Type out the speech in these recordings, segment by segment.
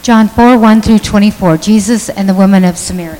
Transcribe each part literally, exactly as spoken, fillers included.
John four, one through twenty-four, Jesus and the woman of Samaria.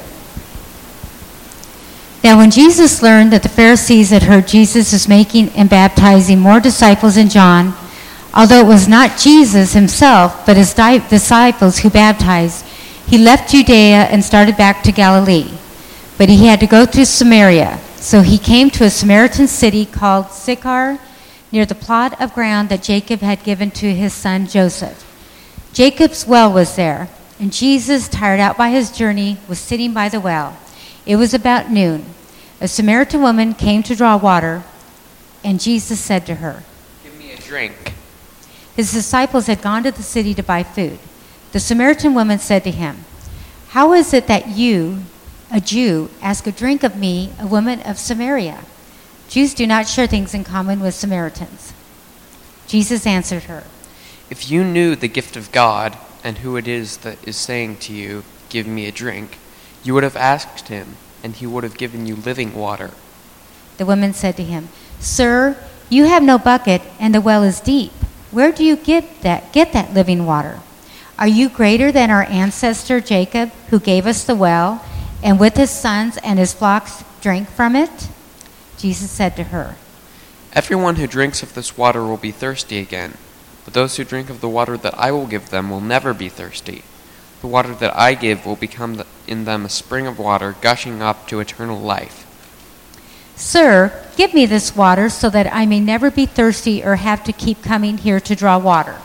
Now when Jesus learned that the Pharisees had heard Jesus was making and baptizing more disciples than John, although it was not Jesus himself, but his di- disciples who baptized, he left Judea and started back to Galilee. But he had to go through Samaria. So he came to a Samaritan city called Sychar, near the plot of ground that Jacob had given to his son Joseph. Jacob's well was there, and Jesus, tired out by his journey, was sitting by the well. It was about noon. A Samaritan woman came to draw water, and Jesus said to her, "Give me a drink." His disciples had gone to the city to buy food. The Samaritan woman said to him, "How is it that you, a Jew, ask a drink of me, a woman of Samaria? Jews do not share things in common with Samaritans." Jesus answered her, If you knew the gift of God and who it is that is saying to you, "Give me a drink," you would have asked him, and he would have given you living water. The woman said to him, "Sir, you have no bucket, and the well is deep. Where do you get that, get that living water? Are you greater than our ancestor Jacob, who gave us the well, and with his sons and his flocks drank from it?" Jesus said to her, Everyone who drinks of this water will be thirsty again, but those who drink of the water that I will give them will never be thirsty. The water that I give will become in them a spring of water gushing up to eternal life. "Sir, give me this water so that I may never be thirsty or have to keep coming here to draw water."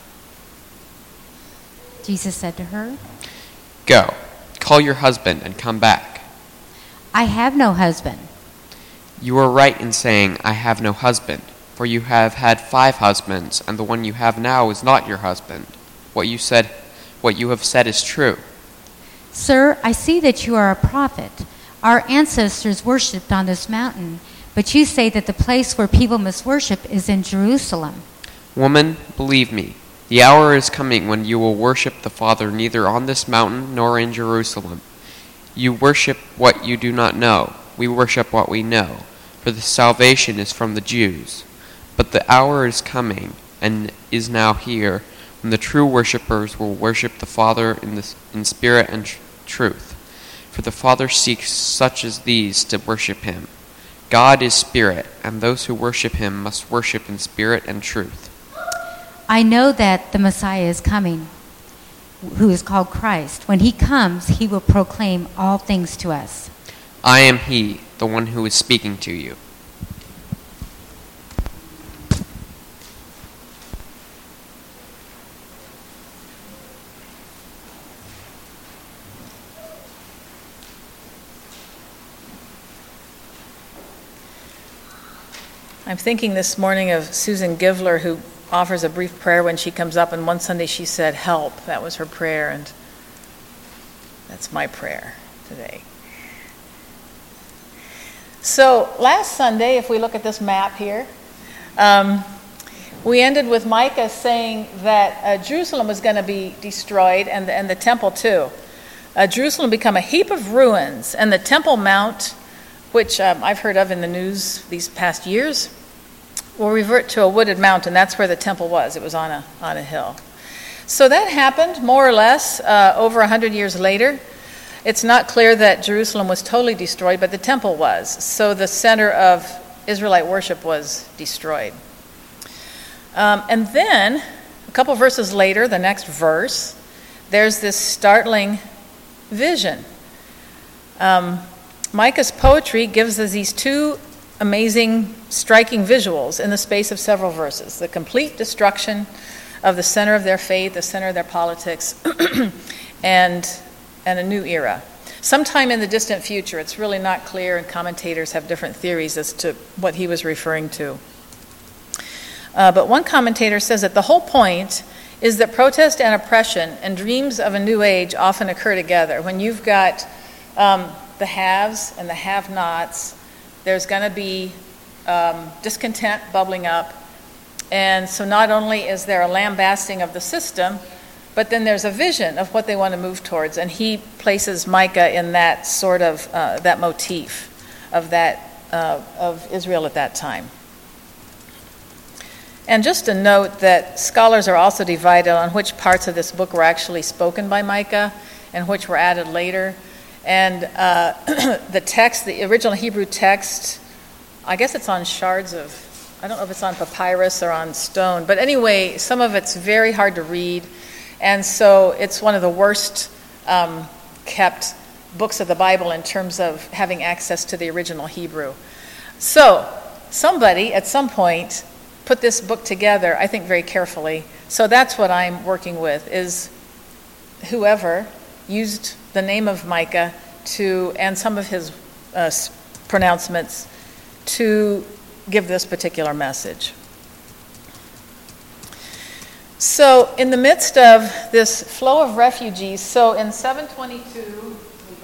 Jesus said to her, Go, call your husband and come back. "I have no husband." You are right in saying, "I have no husband," for you have had five husbands, and the one you have now is not your husband. What you said, what you have said is true. "Sir, I see that you are a prophet. Our ancestors worshipped on this mountain, but you say that the place where people must worship is in Jerusalem." Woman, believe me, the hour is coming when you will worship the Father neither on this mountain nor in Jerusalem. You worship what you do not know. We worship what we know, for the salvation is from the Jews. But the hour is coming, and is now here, when the true worshippers will worship the Father in, the, in spirit and tr- truth. For the Father seeks such as these to worship him. God is spirit, and those who worship him must worship in spirit and truth. "I know that the Messiah is coming, who is called Christ. When he comes, he will proclaim all things to us." I am he, the one who is speaking to you. I'm thinking this morning of Susan Givler, who offers a brief prayer when she comes up, and one Sunday she said, "Help." That was her prayer, and that's my prayer today. So last Sunday, if we look at this map here, um, we ended with Micah saying that uh, Jerusalem was going to be destroyed, and the, and the temple too. Uh, Jerusalem become a heap of ruins, and the Temple Mount, which um, I've heard of in the news these past years, will revert to a wooded mountain. That's where the temple was. It was on a on a hill. So that happened more or less uh, over a hundred years later. It's not clear that Jerusalem was totally destroyed, but the temple was. So the center of Israelite worship was destroyed. Um, and then, a couple verses later, the next verse, there's this startling vision. Um, Micah's poetry gives us these two amazing, striking visuals in the space of several verses. The complete destruction of the center of their faith, the center of their politics, and and a new era. Sometime in the distant future. It's really not clear, and commentators have different theories as to what he was referring to. Uh, but one commentator says that the whole point is that protest and oppression and dreams of a new age often occur together. When you've got um, the haves and the have-nots, there's going to be um, discontent bubbling up. And so not only is there a lambasting of the system, but then there's a vision of what they want to move towards. And he places Micah in that sort of, uh, that motif of that, uh, of Israel at that time. And just a note that scholars are also divided on which parts of this book were actually spoken by Micah and which were added later. And uh, the text, the original Hebrew text, I guess it's on shards of, I don't know if it's on papyrus or on stone, but anyway, some of it's very hard to read. And so it's one of the worst um, kept books of the Bible in terms of having access to the original Hebrew. So somebody at some point put this book together, I think very carefully. So that's what I'm working with, is whoever used the name of Micah to, and some of his uh, pronouncements to give this particular message. So in the midst of this flow of refugees, so in seven twenty-two,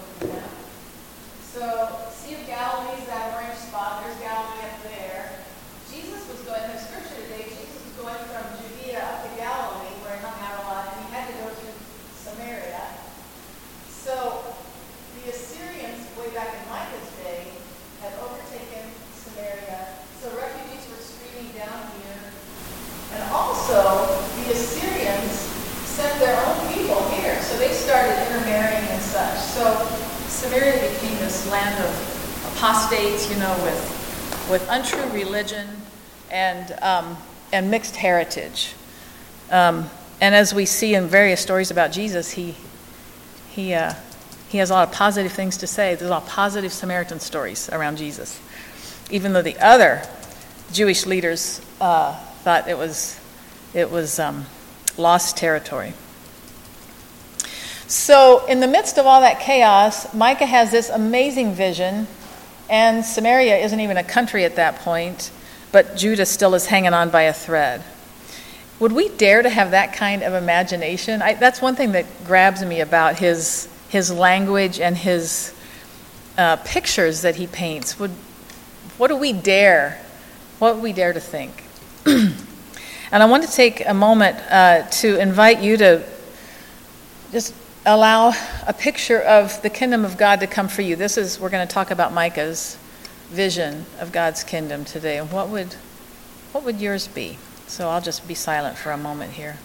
so Sea of Galilee is that orange spot, there's Galilee up there. Jesus was going, in the scripture today, Jesus was going from Judea up to Galilee, where he hung out a lot, and he had to go through Samaria. So the Assyrians, way back in Micah's day, had overtaken Samaria. So refugees were streaming down here. And also, the Assyrians sent their own people here. So they started intermarrying and such. So Samaria became this land of apostates, you know, with, with untrue religion and, um, and mixed heritage. Um, and as we see in various stories about Jesus, he He uh, he has a lot of positive things to say. There's a lot of positive Samaritan stories around Jesus, even though the other Jewish leaders uh, thought it was it was um, lost territory. So in the midst of all that chaos, Micah has this amazing vision, and Samaria isn't even a country at that point, but Judah still is hanging on by a thread. Would we dare to have that kind of imagination? I, that's one thing that grabs me about his his language and his uh, pictures that he paints. Would what do we dare? What would we dare to think? And I want to take a moment uh, to invite you to just allow a picture of the kingdom of God to come for you. This is we're going to talk about Micah's vision of God's kingdom today. And what would what would yours be? So I'll just be silent for a moment here.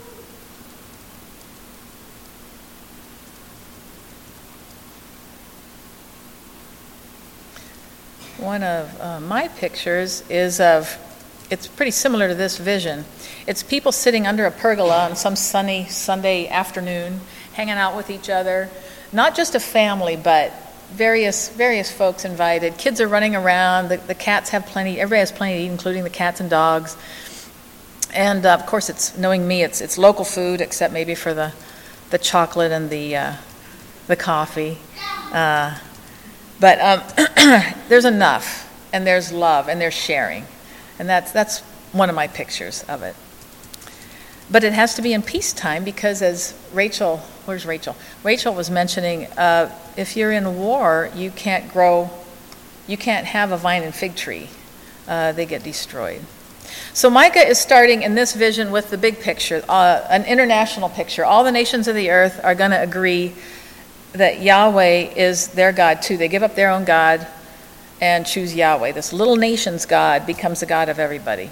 One of uh, my pictures is of, it's pretty similar to this vision. It's people sitting under a pergola on some sunny Sunday afternoon, hanging out with each other. Not just a family, but various various folks invited. Kids are running around. The, the cats have plenty. Everybody has plenty to eat, including the cats and dogs. And uh, of course, it's knowing me, it's it's local food, except maybe for the the chocolate and the uh, the coffee. Uh, but um, there's enough, and there's love, and there's sharing, and that's that's one of my pictures of it. But it has to be in peacetime because, as Rachel, where's Rachel? Rachel was mentioning, uh, if you're in war, you can't grow, you can't have a vine and fig tree; uh, they get destroyed. So Micah is starting in this vision with the big picture, uh, an international picture. All the nations of the earth are going to agree that Yahweh is their God too. They give up their own God and choose Yahweh. This little nation's God becomes the God of everybody.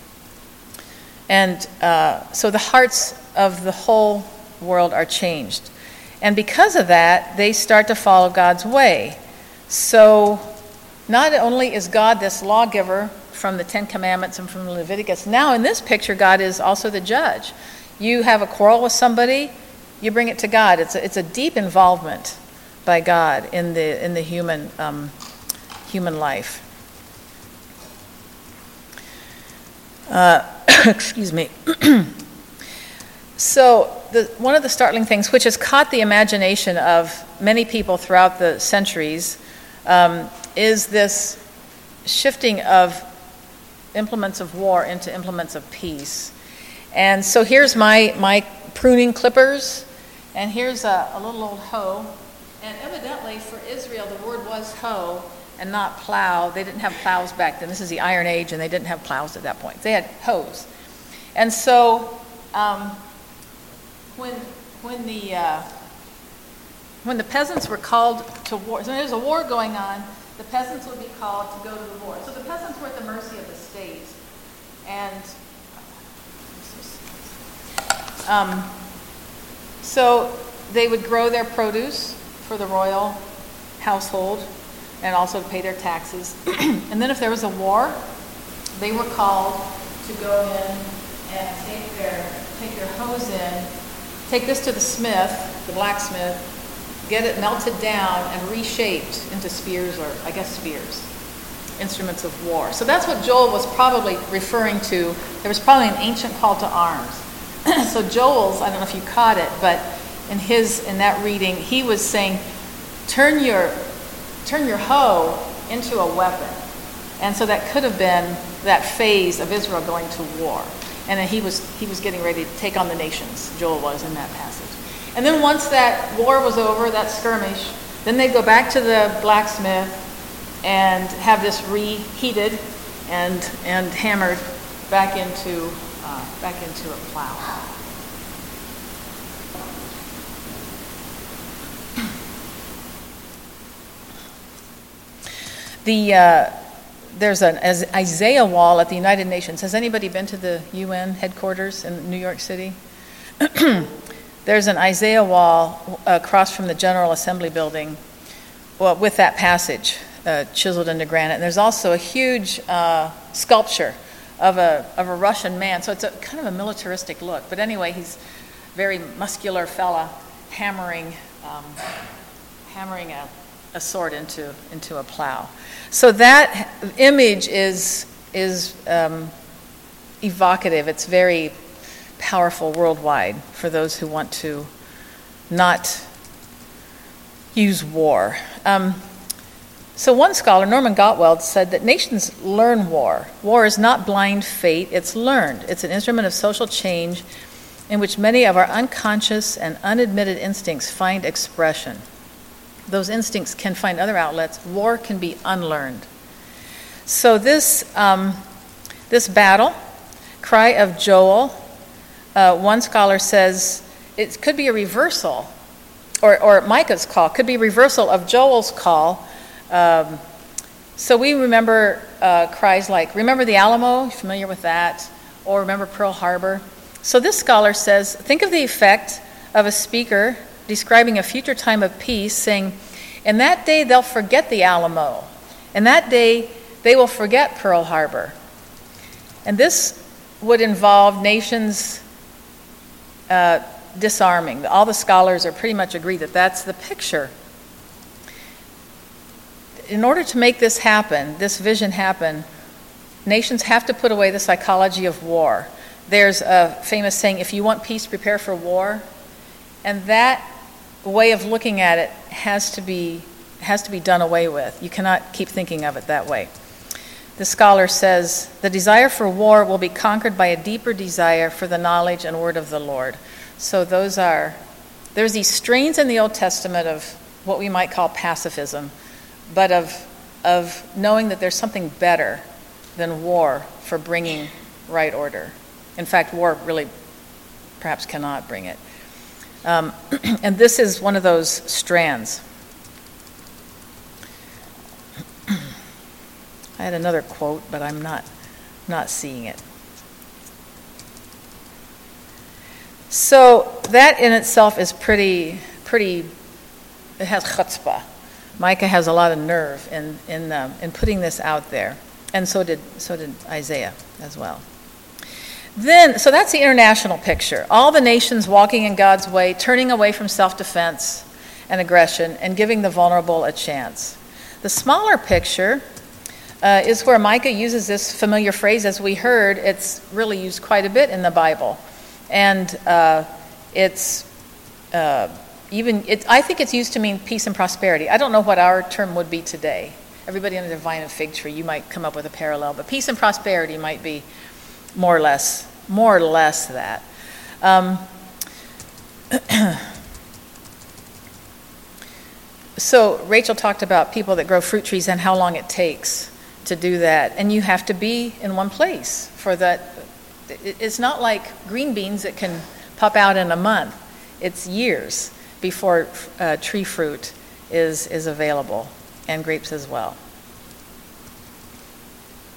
And uh, so the hearts of the whole world are changed. And because of that, they start to follow God's way. So not only is God this lawgiver from the Ten Commandments and from Leviticus, now in this picture, God is also the judge. You have a quarrel with somebody, you bring it to God. It's a, it's a deep involvement by God in the in the human um, human life. Uh, excuse me. So the, one of the startling things, which has caught the imagination of many people throughout the centuries, um, is this shifting of implements of war into implements of peace. And so here's my, my pruning clippers, and here's a, a little old hoe. And evidently for Israel, the word was hoe and not plow. They didn't have plows back then. This is the Iron Age, and they didn't have plows at that point. They had hoes. And so um, when when the uh, when the peasants were called to war, so there's a war going on, the peasants would be called to go to the war. So the peasants were at the mercy of the state. And Um, so they would grow their produce for the royal household and also to pay their taxes. And then if there was a war, they were called to go in and take their, take their hoes in, take this to the smith, the blacksmith, get it melted down and reshaped into spears, or I guess spears, instruments of war. So that's what Joel was probably referring to. There was probably an ancient call to arms. So Joel's, I don't know if you caught it, but in his, in that reading, he was saying, turn your, turn your hoe into a weapon. And so that could have been that phase of Israel going to war. And then he was, he was getting ready to take on the nations, Joel was in that passage. And then once that war was over, that skirmish, then they'd go back to the blacksmith and have this reheated and, and hammered back into, uh, back into a plow. The, uh, there's an Isaiah wall at the United Nations. Has anybody been to the U N headquarters in New York City? There's an Isaiah wall across from the General Assembly building, well, with that passage uh, chiseled into granite. And there's also a huge uh, sculpture of a of a Russian man. So it's a kind of a militaristic look. But anyway, he's a very muscular fella hammering um, hammering a, a sword into into a plow. So that image is is um, evocative. It's very powerful worldwide for those who want to not use war. Um, so one scholar, Norman Gottwald, said that nations learn war. War is not blind fate, it's learned. It's an instrument of social change in which many of our unconscious and unadmitted instincts find expression. Those instincts can find other outlets. War can be unlearned. So this, um, this battle, cry of Joel, Uh, one scholar says it could be a reversal, or, or Micah's call, could be a reversal of Joel's call. Um, so we remember uh, cries like, remember the Alamo, familiar with that? Or remember Pearl Harbor? So this scholar says, think of the effect of a speaker describing a future time of peace, saying, in that day they'll forget the Alamo. In that day they will forget Pearl Harbor. And this would involve nations Uh, disarming. All the scholars are pretty much agreed that that's the picture. In order to make this happen, this vision happen, nations have to put away the psychology of war. There's a famous saying, if you want peace, prepare for war. And that way of looking at it has to be, has to be done away with. You cannot keep thinking of it that way. The scholar says, the desire for war will be conquered by a deeper desire for the knowledge and word of the Lord. So those are, there's these strains in the Old Testament of what we might call pacifism, but of, of knowing that there's something better than war for bringing right order. In fact, war really perhaps cannot bring it. Um, and this is one of those strands. I had another quote, but I'm not not seeing it. So that in itself is pretty, pretty, it has chutzpah. Micah has a lot of nerve in in um, in putting this out there, and so did so did Isaiah as well. Then, so that's the international picture. All the nations walking in God's way, turning away from self-defense and aggression, and giving the vulnerable a chance. The smaller picture Uh, is where Micah uses this familiar phrase, as we heard. It's really used quite a bit in the Bible. And uh, it's uh, even, it, I think it's used to mean peace and prosperity. I don't know what our term would be today. Everybody under the vine and fig tree, you might come up with a parallel. But peace and prosperity might be more or less, more or less that. Um, so Rachel talked about people that grow fruit trees and how long it takes to do that, and you have to be in one place for that. It's not like green beans that can pop out in a month. It's years before uh, tree fruit is is available, and grapes as well.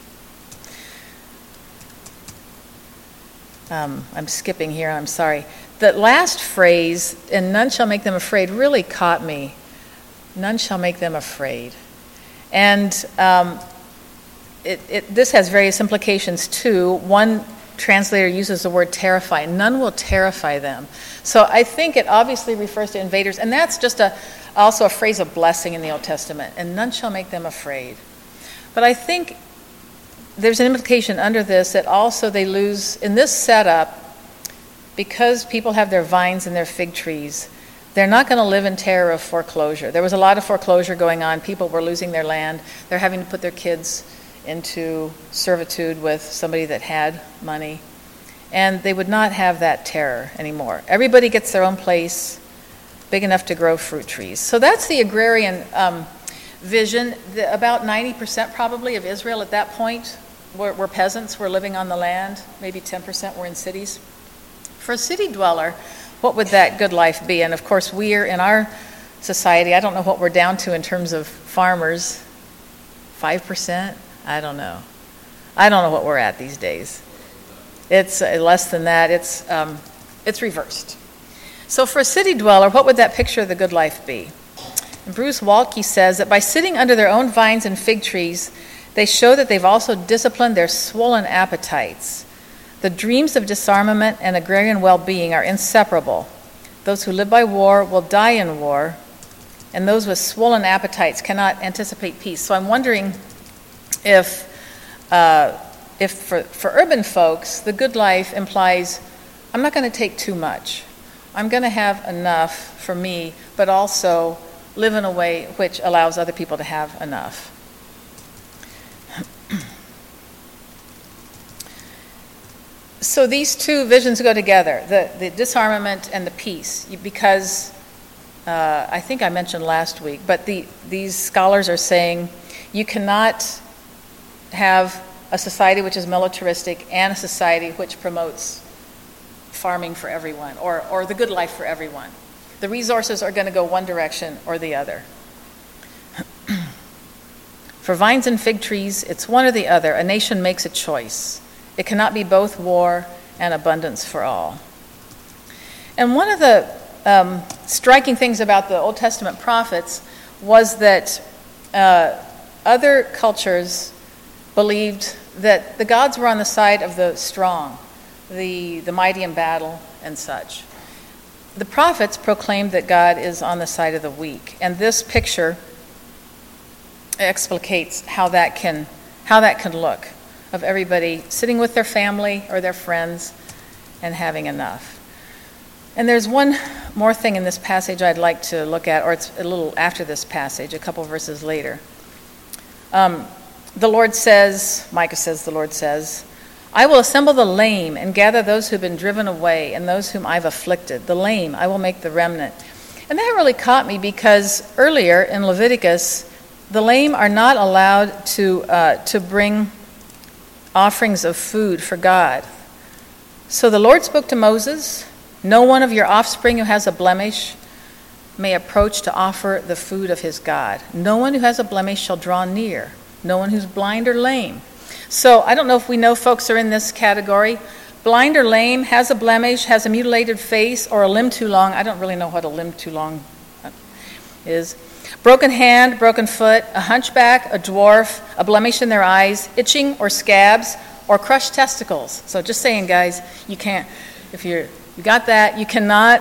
Um, I'm skipping here, I'm sorry. that last phrase, and none shall make them afraid, really caught me. None shall make them afraid. And um, it, it, this has various implications too. One translator uses the word terrify. None will terrify them. So I think it obviously refers to invaders, and that's just a also a phrase of blessing in the Old Testament, and none shall make them afraid. But I think there's an implication under this that also they lose, in this setup, because people have their vines and their fig trees, they're not going to live in terror of foreclosure. There was a lot of foreclosure going on. People were losing their land. They're having to put their kids into servitude with somebody that had money. And they would not have that terror anymore. Everybody gets their own place, big enough to grow fruit trees. So that's the agrarian um, vision. The, about ninety percent probably of Israel at that point were, were peasants, were living on the land. Maybe ten percent were in cities. For a city dweller, what would that good life be? And of course, we're in our society, I don't know what we're down to in terms of farmers. five percent? I don't know. I don't know what we're at these days. It's uh, less than that. It's um, it's reversed. So for a city dweller, what would that picture of the good life be? And Bruce Waltke says that by sitting under their own vines and fig trees, they show that they've also disciplined their swollen appetites. The dreams of disarmament and agrarian well-being are inseparable. Those who live by war will die in war, and those with swollen appetites cannot anticipate peace. So I'm wondering if, uh, if for, for urban folks, the good life implies, I'm not going to take too much. I'm going to have enough for me, but also live in a way which allows other people to have enough. So these two visions go together, the, the disarmament and the peace, because uh, I think I mentioned last week, but the, these scholars are saying you cannot have a society which is militaristic and a society which promotes farming for everyone, or, or the good life for everyone. The resources are going to go one direction or the other. For vines and fig trees, it's one or the other. A nation makes a choice. It cannot be both war and abundance for all. And one of the um, striking things about the Old Testament prophets was that uh, other cultures believed that the gods were on the side of the strong, the, the mighty in battle and such. The prophets proclaimed that God is on the side of the weak, and this picture explicates how that can how that can look, of everybody sitting with their family or their friends and having enough. And there's one more thing in this passage I'd like to look at, or it's a little after this passage, a couple verses later. Um, the Lord says, Micah says, the Lord says, I will assemble the lame and gather those who've been driven away and those whom I've afflicted. The lame, I will make the remnant. And that really caught me because earlier in Leviticus, the lame are not allowed to uh, to bring offerings of food for God. So the Lord spoke to Moses, no one of your offspring who has a blemish may approach to offer the food of his God. No one who has a blemish shall draw near. No one who's blind or lame. So I don't know if we know folks are in this category. Blind or lame, has a blemish, has a mutilated face, or a limb too long. I don't really know what a limb too long is. Broken hand, broken foot, a hunchback, a dwarf, a blemish in their eyes, itching or scabs, or crushed testicles. So just saying, guys, you can't, if you're, you got that, you cannot,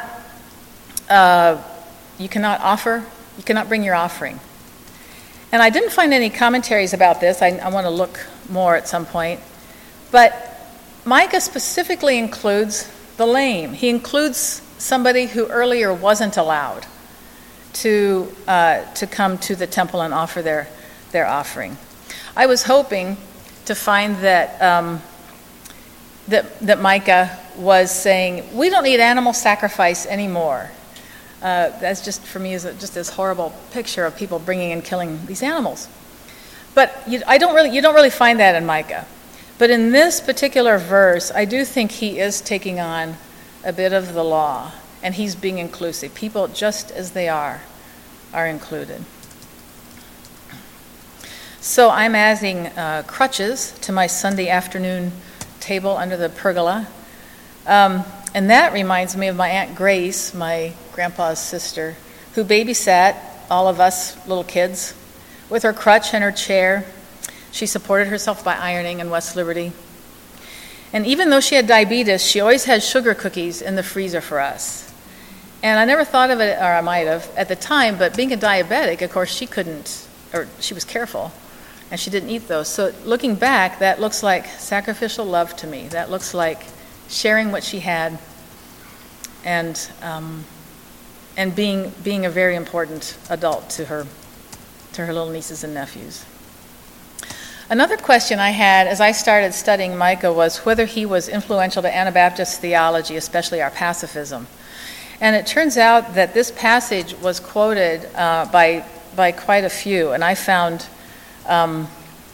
uh, you cannot offer, you cannot bring your offering. And I didn't find any commentaries about this. I, I want to look more at some point. But Micah specifically includes the lame. He includes somebody who earlier wasn't allowed to uh, to come to the temple and offer their, their offering. I was hoping to find that um, that that Micah was saying, we don't need animal sacrifice anymore. Uh, that's just, for me, is just this horrible picture of people bringing and killing these animals. But you, I don't really, you don't really find that in Micah. But in this particular verse, I do think he is taking on a bit of the law, and he's being inclusive. People, just as they are, are included. So I'm adding uh, crutches to my Sunday afternoon table under the pergola. Um, and that reminds me of my Aunt Grace, my grandpa's sister, who babysat all of us little kids with her crutch and her chair. She supported herself by ironing in West Liberty. And even though she had diabetes, she always had sugar cookies in the freezer for us. And I never thought of it, or I might have, at the time, but being a diabetic, of course, she couldn't, or she was careful, and she didn't eat those. So looking back, that looks like sacrificial love to me. That looks like sharing what she had and um, and being being a very important adult to her, to her little nieces and nephews. Another question I had as I started studying Micah was whether he was influential to Anabaptist theology, especially our pacifism. And it turns out that this passage was quoted uh, by by quite a few, and I found um,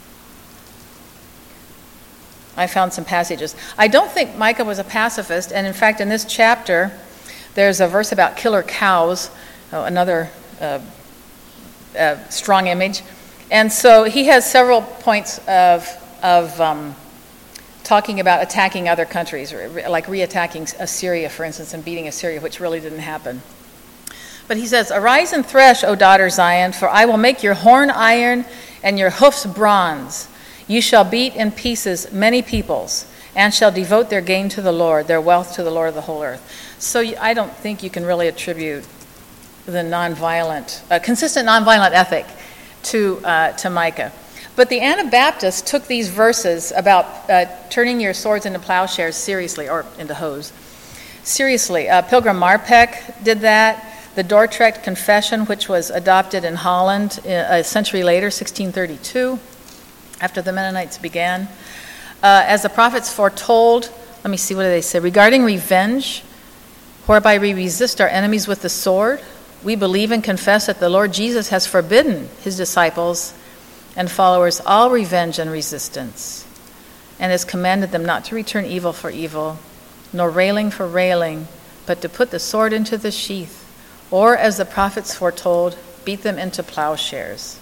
I found some passages. I don't think Micah was a pacifist, and in fact, in this chapter, there's a verse about killer cows, oh, another uh, uh, strong image. And so he has several points of of um, talking about attacking other countries, like re-attacking Assyria, for instance, and beating Assyria, which really didn't happen. But he says, "Arise and thresh, O daughter Zion, for I will make your horn iron and your hoofs bronze. You shall beat in pieces many peoples, and shall devote their gain to the Lord, their wealth to the Lord of the whole earth." So I don't think you can really attribute the nonviolent, uh, consistent nonviolent ethic to uh, to Micah. But the Anabaptists took these verses about uh, turning your swords into plowshares seriously, or into hoes, seriously. Uh, Pilgrim Marpeck did that. The Dordrecht Confession, which was adopted in Holland a century later, sixteen thirty-two, after the Mennonites began. Uh, as the prophets foretold, let me see, what do they say? Regarding revenge, whereby we resist our enemies with the sword, we believe and confess that the Lord Jesus has forbidden his disciples and followers all revenge and resistance, and has commanded them not to return evil for evil, nor railing for railing, but to put the sword into the sheath, or, as the prophets foretold, beat them into plowshares.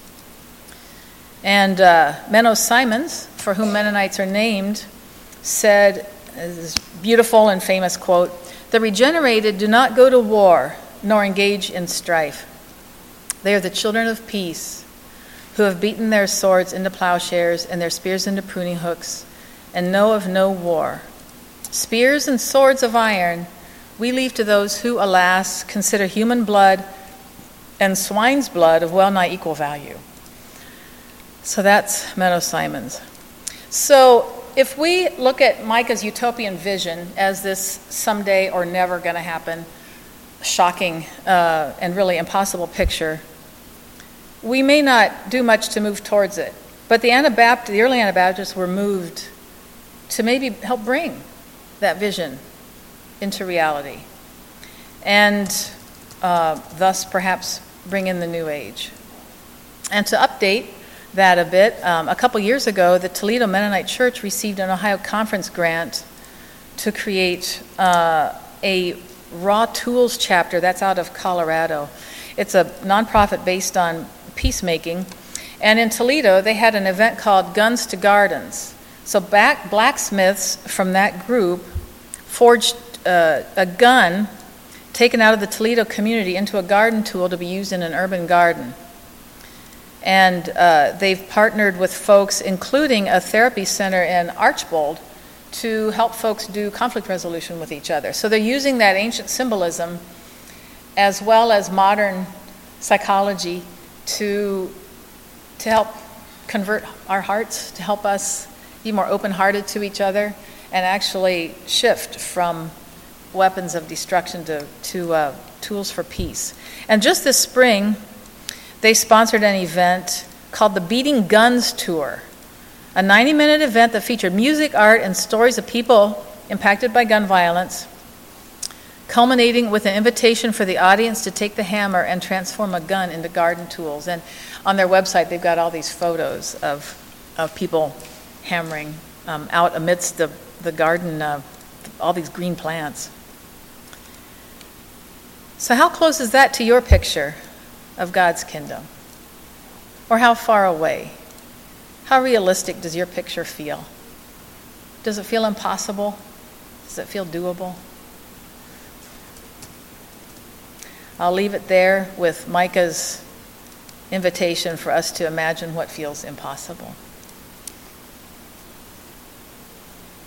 And uh, Menno Simons, for whom Mennonites are named, said, this beautiful and famous quote, "The regenerated do not go to war, nor engage in strife. They are the children of peace, who have beaten their swords into plowshares and their spears into pruning hooks, and know of no war. Spears and swords of iron we leave to those who, alas, consider human blood and swine's blood of well-nigh equal value." So that's Menno Simons. So if we look at Micah's utopian vision as this someday or never going to happen, shocking uh, and really impossible picture, we may not do much to move towards it. But the Anabapt- the early Anabaptists were moved to maybe help bring that vision into reality, and uh, thus perhaps bring in the new age. And to update that a bit, um, a couple years ago, the Toledo Mennonite Church received an Ohio Conference grant to create uh, a Raw Tools chapter that's out of Colorado. It's a nonprofit based on peacemaking, and in Toledo they had an event called Guns to Gardens. So back blacksmiths from that group forged uh, a gun taken out of the Toledo community into a garden tool to be used in an urban garden. And uh, they've partnered with folks, including a therapy center in Archbold, to help folks do conflict resolution with each other. So they're using that ancient symbolism as well as modern psychology to, to help convert our hearts, to help us be more open-hearted to each other, and actually shift from weapons of destruction to, to uh, tools for peace. And just this spring, they sponsored an event called the Beating Guns Tour, a ninety-minute event that featured music, art, and stories of people impacted by gun violence, culminating with an invitation for the audience to take the hammer and transform a gun into garden tools. And on their website, they've got all these photos of, of people hammering um, out amidst the, the garden, uh, all these green plants. So how close is that to your picture of God's kingdom? Or how far away? How realistic does your picture feel? Does it feel impossible? Does it feel doable? I'll leave it there with Micah's invitation for us to imagine what feels impossible.